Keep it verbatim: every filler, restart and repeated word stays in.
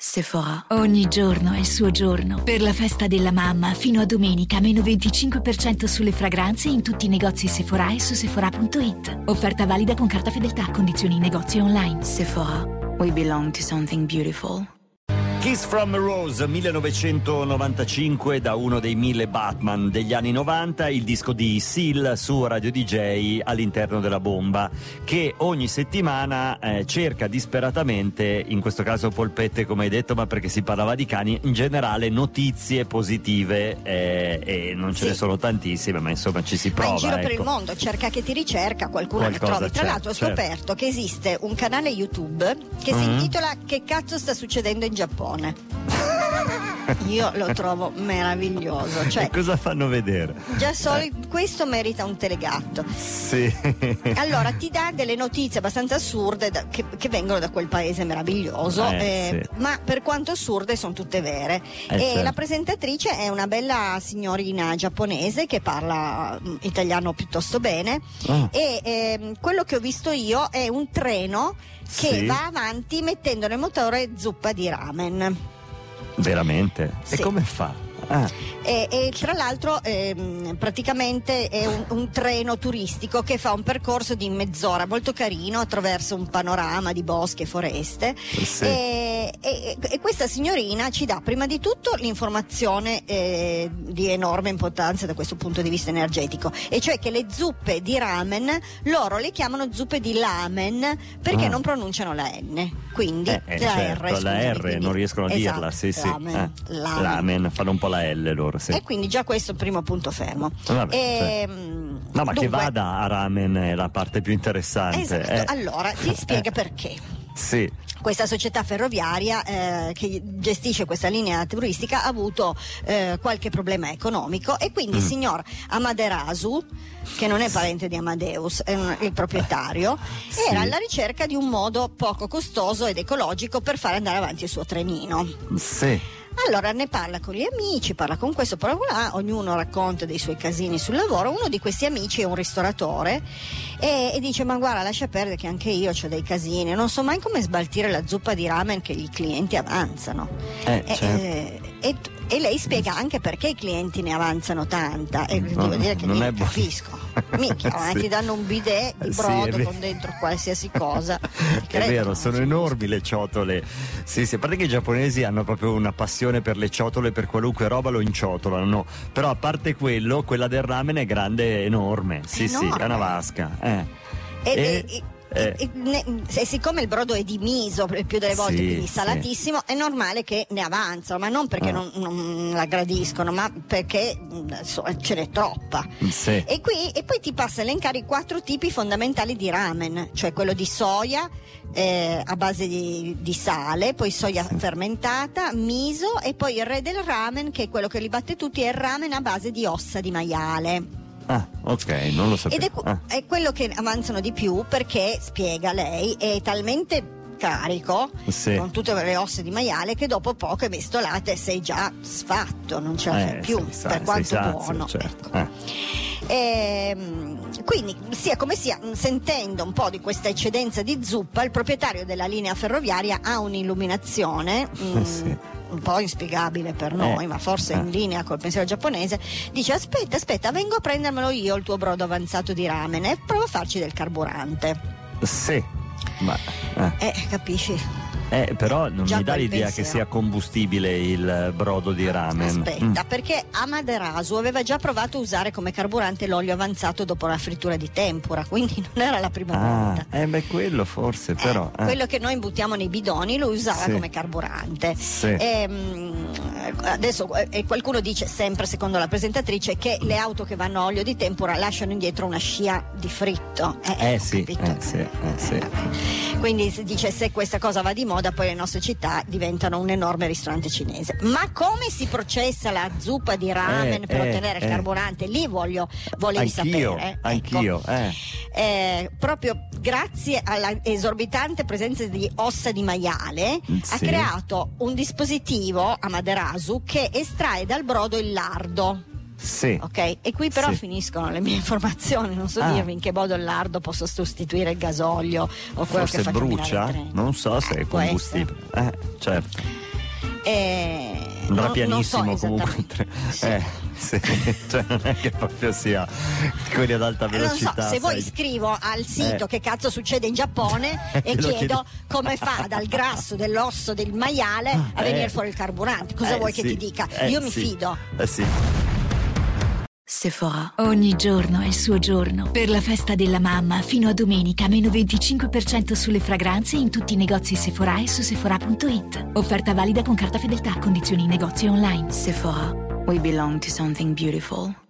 Sephora. Ogni giorno è il suo giorno. Per la festa della mamma, fino a domenica, meno venticinque per cento sulle fragranze in tutti i negozi Sephora e su sephora punto it. Offerta valida con carta fedeltà, condizioni in negozio online. Sephora, we belong to something beautiful. Kiss from a Rose, millenovecentonovantacinque, da uno dei mille Batman degli anni novanta, il disco di Seal su Radio D J all'interno della bomba, che ogni settimana eh, cerca disperatamente, in questo caso polpette come hai detto, ma perché si parlava di cani, in generale notizie positive, eh, e non ce sì. ne sono tantissime, ma insomma ci si prova. Ma in giro ecco. per il mondo, cerca che ti ricerca, qualcuno ne trovi. Tra l'altro ho scoperto certo. che esiste un canale YouTube che mm-hmm. si intitola Che cazzo sta succedendo in Giappone? Io lo trovo meraviglioso. Cioè, e cosa fanno vedere? Già solo eh. questo merita un telegatto. Sì. Allora ti dà delle notizie abbastanza assurde da, che, che vengono da quel paese meraviglioso, eh, eh, sì. ma per quanto assurde sono tutte vere. Eh, e certo. la presentatrice è una bella signorina giapponese che parla mh, italiano piuttosto bene. Oh. E eh, quello che ho visto io è un treno che sì. va avanti mettendo nel motore zuppa di ramen. Veramente? Sì. E come fa? Ah. E, e tra l'altro ehm, praticamente è un, un treno turistico che fa un percorso di mezz'ora molto carino attraverso un panorama di boschi e foreste. Sì. e, e, e questa signorina ci dà prima di tutto l'informazione eh, di enorme importanza da questo punto di vista energetico, e cioè che le zuppe di ramen loro le chiamano zuppe di lamen perché ah. non pronunciano la N, quindi eh, eh, la certo, R, scusami, la R quindi, non riescono a esatto, dirla, sì sì ramen, eh. lamen. Lamen, fanno un po' la L loro, sì. E quindi già questo è il primo punto fermo. Vabbè, e, cioè. No, ma dunque, che vada a ramen è la parte più interessante. Esatto, eh. allora ti spiega eh. perché. Sì. Questa società ferroviaria eh, che gestisce questa linea turistica ha avuto eh, qualche problema economico, e quindi mm. il signor Amaterasu, che non è parente di Amadeus, è un, il proprietario, sì. era alla ricerca di un modo poco costoso ed ecologico per fare andare avanti il suo trenino. Sì. Allora ne parla con gli amici, parla con questo, parla con là, ognuno racconta dei suoi casini sul lavoro. Uno di questi amici è un ristoratore e, e dice: ma guarda, lascia perdere che anche io ho dei casini, non so mai come sbaltire la zuppa di ramen che i clienti avanzano. Eh, e, certo. e, e, e lei spiega anche perché i clienti ne avanzano tanta, e no, devo dire che non io è capisco. Minchia, sì. ti danno un bidet di brodo sì, con dentro qualsiasi cosa. È vero, sono enormi le ciotole. Sì, sì, a parte che i giapponesi hanno proprio una passione per le ciotole, per qualunque roba lo inciotolano. Però a parte quello, quella del ramen è grande, enorme. Sì, enorme. Sì, è una vasca. Eh. E, e, e, Eh. E, ne, e siccome il brodo è di miso il più delle volte, sì, quindi salatissimo, sì. è normale che ne avanzano, ma non perché ah. non, non la gradiscono, ma perché insomma, ce n'è troppa. Sì. E, qui, e poi ti passa a elencare i quattro tipi fondamentali di ramen, cioè quello di soia eh, a base di, di sale, poi soia sì. fermentata, miso, e poi il re del ramen, che è quello che li batte tutti, è il ramen a base di ossa di maiale. Ah, ok, non lo sapevo. Ed è, ah. è quello che avanzano di più perché, spiega lei, è talmente carico sì. con tutte le ossa di maiale che dopo poche mestolate sei già sfatto, non ce la fai eh, più, sei, per sei, quanto sei sazio, buono. certo. Ecco. eh. E, quindi sia come sia, sentendo un po' di questa eccedenza di zuppa, il proprietario della linea ferroviaria ha un'illuminazione mh, sì. un po' inspiegabile per noi, eh, ma forse eh. in linea col pensiero giapponese. Dice: aspetta, aspetta, vengo a prendermelo io il tuo brodo avanzato di ramen e prova a farci del carburante. Sì, ma eh, eh capisci? Eh, però non Già mi dà l'idea pensiero. che sia combustibile il brodo di ramen. Aspetta, mm. perché Amaterasu aveva già provato a usare come carburante l'olio avanzato dopo la frittura di tempura, quindi non era la prima ah, volta. Eh beh, quello forse, però. Eh, eh. Quello che noi imbuttiamo nei bidoni lo usava sì. come carburante. Sì. E, adesso eh, qualcuno dice, sempre secondo la presentatrice, che le auto che vanno a olio di tempura lasciano indietro una scia di fritto. Eh, eh sì, capito? eh, sì, eh, sì. Quindi si dice, se questa cosa va di moda, poi le nostre città diventano un enorme ristorante cinese. Ma come si processa la zuppa di ramen eh, per eh, ottenere il eh. carburante? Lì voglio volevi anch'io, sapere. Anch'io, ecco. eh. Eh, proprio grazie alla esorbitante presenza di ossa di maiale, sì. ha creato un dispositivo Amaterasu che estrae dal brodo il lardo. Sì. Ok, e qui però sì. finiscono le mie informazioni, non so ah. dirvi in che modo il lardo possa sostituire il gasolio o quello forse che fa brucia, il non so se eh, è combustibile. Eh, certo. E andrà non, pianissimo non so comunque. sì. Eh, sì. Cioè non è che proprio sia quelli ad alta velocità. Non so, se vuoi sai. scrivo al sito Eh. che cazzo succede in Giappone e Te lo chiedo chiedo. come fa dal grasso dell'osso del maiale a Eh. venire fuori il carburante. Cosa Eh, vuoi sì. che ti dica? Eh, Io mi sì. fido. Eh sì. Sephora. Ogni giorno è il suo giorno. Per la festa della mamma, fino a domenica, meno venticinque per cento sulle fragranze in tutti i negozi Sephora e su sephora punto it. Offerta valida con carta fedeltà, condizioni in negozio online. Sephora, we belong to something beautiful.